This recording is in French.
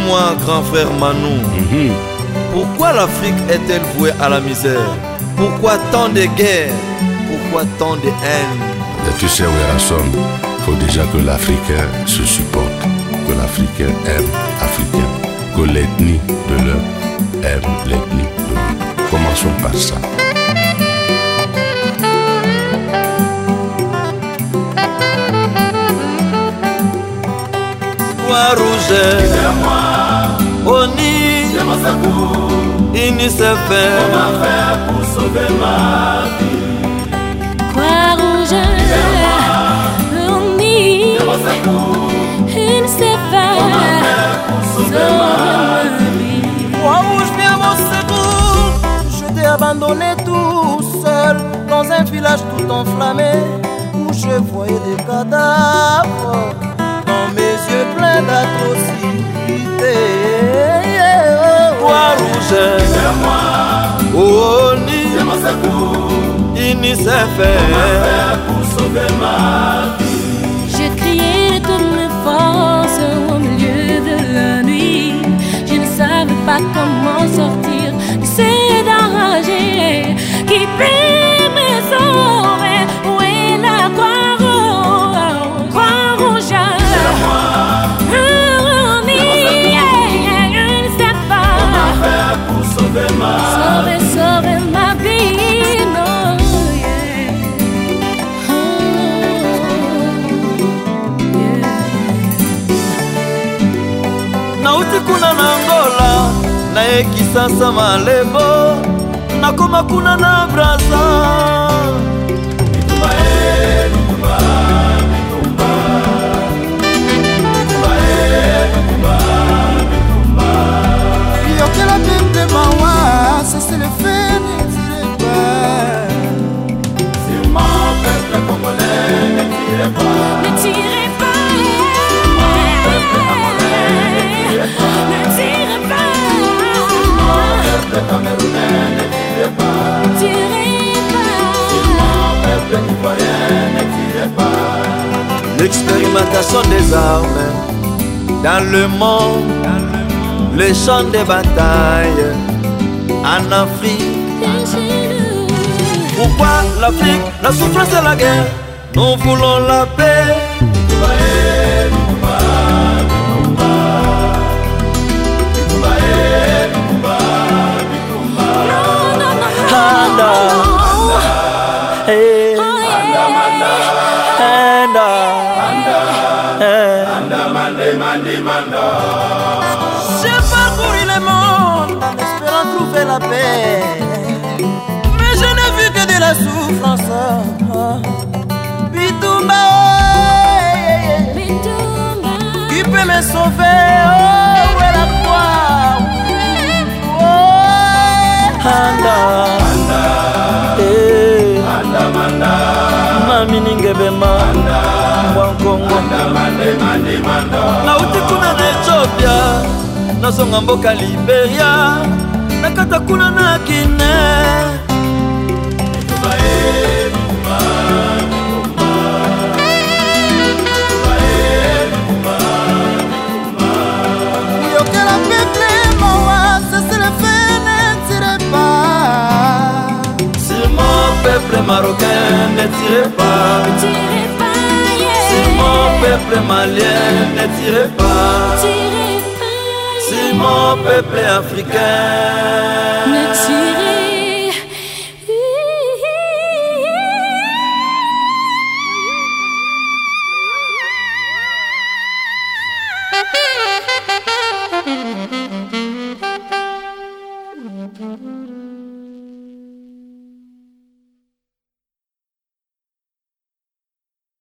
Dis-moi, grand frère Manou, pourquoi l'Afrique est-elle vouée à la misère? Pourquoi tant de guerres? Pourquoi tant de haine? Tu sais, Werason, il faut déjà que l'Africain se supporte, que l'Africain aime l'Africain, que l'ethnie de l'un aime l'ethnie de l'autre. Commençons par ça. Rouge, Oni, UNICEF, comment faire pour sauver ma vie? Croix-Rouge, Oni, UNICEF, comment faire pour sauver ma vie? Croix-Rouge, viens mon secours. Je t'ai abandonné tout seul dans un village tout enflammé où je voyais des cadavres. Mes yeux pleins d'atrocités. Croix-Rouge, ONU, UNICEF, pour sauver ma vie. Je criais de toutes mes forces au milieu de la nuit. Je ne savais pas comment sortir de ces dangers qui peut me sauver. Où est la Croix-Rouge? Croix-Rouge. Sauver ma vie, no, yeah. Nauti kuna na Angola, na Kisasa Malebo, nakoma kuna na Brazza. C'est le fait, ne tirez pas. C'est mon peuple congolais, ne tirez pas. Ne tirez pas. Mon peuple congolais, ne tirez pas. Ne tirez pas. Mon peuple camerounais, ne tirez pas. Tirez pas. Mon peuple ivoirien, ne tirez pas. L'expérimentation des armes dans le monde, les champs de bataille en Afrique. Pourquoi l'Afrique? La souffrance et la guerre. Nous voulons la paix. J'ai parcouru le monde en espérant trouver la paix, mais je n'ai vu que de la souffrance. Bitumba, qui peut me sauver? Oh, où est la croix? Mami ningebema Mwankongo Nauti kuna na Ethiopia, nasonga mboka Liberia, nakata kuna na Guinée. Peuple marocain, ne tirez pas. Ne tirez pas, yeah. Si mon peuple malien, ne tirez pas. Tirez pas, Si mon peuple africain, ne tirez